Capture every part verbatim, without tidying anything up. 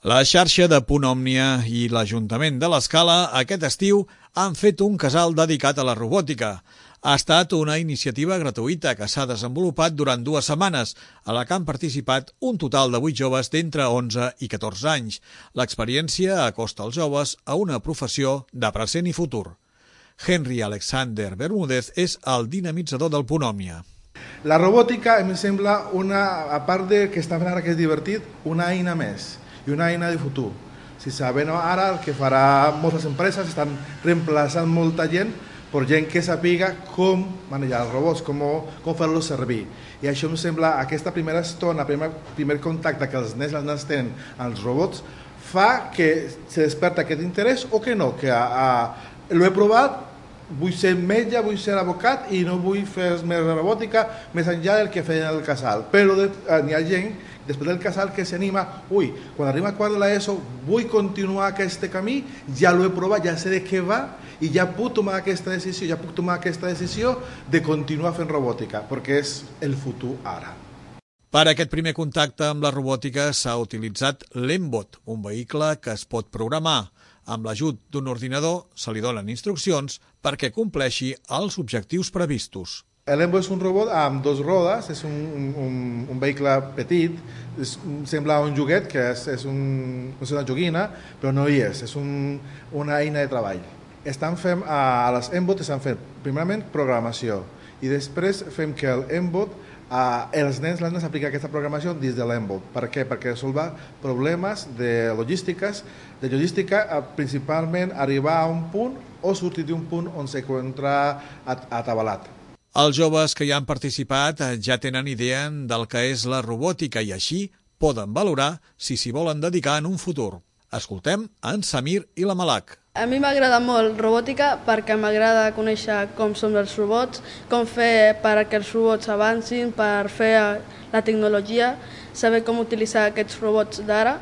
La xarxa de Punt Òmnia i l'Ajuntament de l'Escala aquest estiu han fet un casal dedicat a la robòtica. Ha estat una iniciativa gratuïta que s'ha desenvolupat durant dues setmanes, a la que han participat un total de vuit joves d'entre onze i catorze anys. L'experiència acosta els joves a una professió de present i futur. Henry Alexander Bermúdez és el dinamitzador del Punt Òmnia. La robòtica em sembla, una, a part de que està fent ara que és divertit, una eina més i una eina de futur. Si sabem ara el que farà moltes empreses, estan reemplaçant molta gent per gent que sàpiga com manejar els robots, com, com fer-los servir. I això em sembla, aquesta primera estona, el primer, primer contacte que els nens i les nenes tenen amb els robots, fa que se desperta aquest interès o que no, que a, a, l'ho he provat, vull ser metge, vull ser advocat i no vull fer més robòtica més enllà del que feien al casal. Però de, n'hi ha gent, després del casal, que s'anima, ui, quan arriba a quart de l'ESO vull continuar aquest camí, ja l'ho he provat, ja sé de què va i ja puc tomar aquesta decisió, ja puc tomar aquesta decisió de continuar fent robòtica, perquè és el futur ara. Per a aquest primer contacte amb la robòtica s'ha utilitzat l'Embot, un vehicle que es pot programar. Amb l'ajut d'un ordinador se li donen instruccions perquè compleixi els objectius previstos. L'Embot és un robot amb dos rodes, és un, un, un vehicle petit, és, sembla un joguet, que és, és, un, és una joguina, però no hi és, és un, una eina de treball. Estan fent, a, a les Embot estan fent primerament programació i després fem que l'Embot, a, els nens les nenes apliquen aquesta programació dins de l'Embot. Per què? Perquè resoldrà problemes de logístiques, de logística, principalment arribar a un punt o sortir d'un punt on s'encontra atabalat. Els joves que hi han participat ja tenen idea del que és la robòtica i així poden valorar si s'hi volen dedicar en un futur. Escoltem en Samir i la Malak. A mi m'agrada molt robòtica perquè m'agrada conèixer com són els robots, com fer perquè els robots avancin, per fer la tecnologia, saber com utilitzar aquests robots d'ara.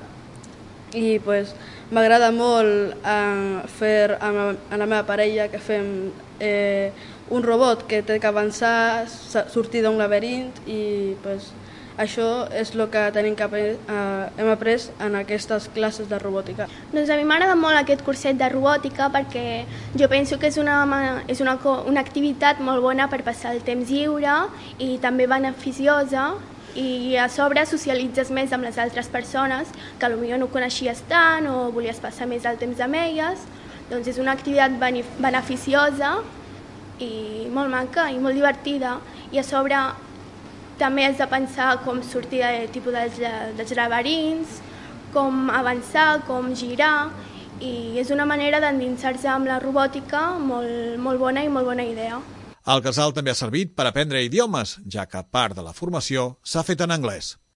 I pues, m'agrada molt eh, fer amb, amb la meva parella que fem eh, un robot que té que avançar, sortir d'un laberint i pues, això és el que tenim que eh, hem après en aquestes classes de robòtica. Doncs a mi m'agrada molt aquest curset de robòtica perquè jo penso que és una, és una, una activitat molt bona per passar el temps lliure i també beneficiosa i a sobre socialitzes més amb les altres persones que potser no coneixies tant o volies passar més el temps amb elles. Doncs és una activitat beneficiosa i molt maca i molt divertida i a sobre també has de pensar com sortir de, tipus dels, dels laberints, com avançar, com girar i és una manera d'endinsar-se amb la robòtica molt, molt bona i molt bona idea. El casal també ha servit per aprendre idiomes, ja que part de la formació s'ha fet en anglès.